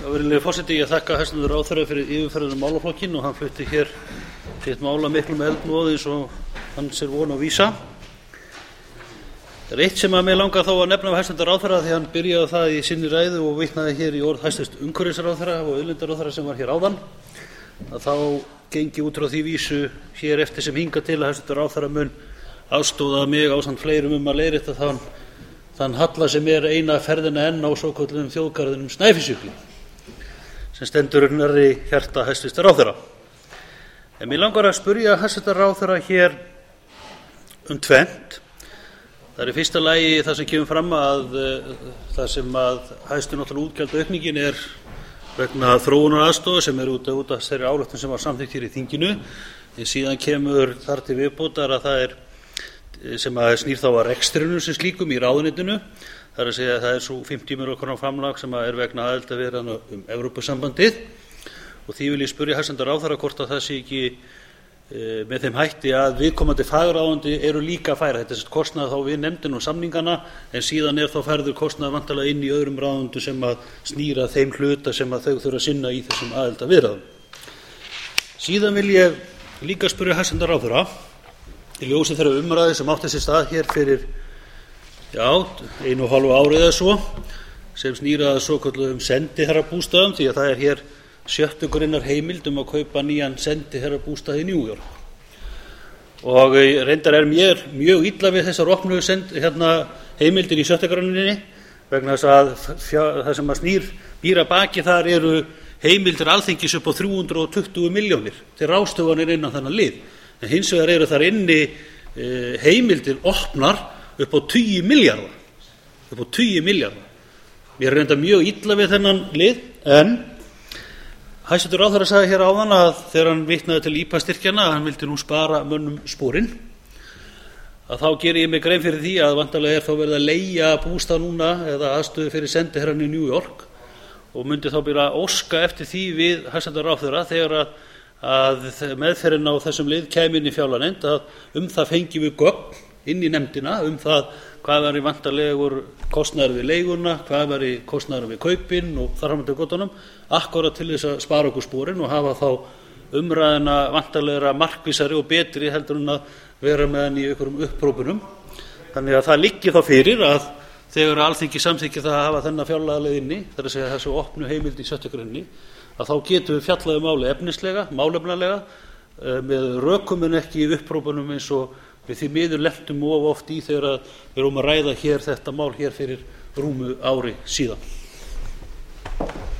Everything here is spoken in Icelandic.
Virðulegi forseti, ég þakka hæstv. Ráðherra fyrir yfirferð um málaflokkinn og hann flutti hér sitt mál af miklum eldmóði eins og hans von og vísa. Það eitt sem mig langar þó að nefna af hæstv. Ráðherra því hann byrjaði það í sinni ræðu og vitnaði hér í orð hæstv. Umhverfisráðherra og auðlindaráðherra sem var hér áðan, að þá gengi út frá því vísu hér eftir sem hingað til að hæstv. Ráðherra mun aðstoða mig ásamt fleirum að leiðrétta þann halla sem eina ferðina enn á svokölluðum þjóðgarðinum Snæfellsjökli sem stendur nærri hjarta hæstv. Ráðherra. En mig langar að spyrja hæstv. Ráðherra hér tvennt. Það í fyrsta lagi það sem kemur fram að það sem hæstu náttúrulega útgjaldaaukningin vegna þróunaraðstoðar sem út af þeirri ályktun sem var samþykkt hér í þinginu. En síðan kemur þar til viðbótar að það sem snýr þá að rekstrinum sem slíkum í ráðuneytinu. Það að segja að það svo 50 milljóna króna framlag sem vegna aðildarviðræðna Evrópusambandið. Og því vil ég spyrja hæstv. Ráðherra hvort að það sé ekki með þeim hætti að viðkomandi fagráðuneyti eru líka að færa þetta kostnað þá við nefndina og samningana, en síðan þá færður kostnað væntanlega inn í öðrum ráðuneytum sem snýr að þeim hluta sem þau þurfa að sinna í þessum aðildarviðræðum. Síðan vil ég líka spyrja hæstv. Ráðherra í ljósi þeirrar umræðu sem átti sér stað hér fyrir 1,5 ári eða svo sem snýr að svokölluðum sendiherrabústaðum, því að það hér 6. greinar heimild að kaupa nýjan sendiherrabústað í New York. Og reyndar mér mjög illa við þessar opnu heimildir í 6. greininni vegna þess að það sem býr að baki þar eru heimildir Alþingis upp á 320 milljónir til ráðstöfunar innan þennan lið. En hins vegar eru þar inni heimildir opnar upp á 10 milljarða. Upp á 10 milljarða. Mér reyndar mjög illa við þennan lið, en hæstv. Ráðherra sagði hér áðan að þegar hann vitnaði til IPA-styrkjanna að hann vildi nú spara mönnum sporin, að þá geri ég mig grein fyrir því að væntanlega þá verið að leigja bústað núna eða aðstöðu fyrir sendiherrann í New York og myndi þá byrja að óska eftir því við hæstv. Ráðherra þegar að meðferðin á þessum lið kæmi inn í fjárlaganefnd að það fengjum við gögn inn í nefndina það hvað væri væntanlegur kostnaður við leiguna, hvað væri kostnaður við kaupin og þar fram eftir götunum, akkúrat til þess að spara okkur sporin og hafa þá umræðuna væntanlegra markvissari og betri heldur en að vera með hann í einhverjum upphrópunum. Þannig að það liggi þá fyrir að þegar Alþingi samþykkir það að hafa þennan fjárlagaleið inni, það að segja þessu opnu heimild í 6. greininni, að þá getum við fjallað máli efnislega, málefnalega, með rökum en ekki upphrópunum eins og við því miður lentum of oft í þegar við erum að ræða hér þetta mál hér fyrir rúmu ári síðan.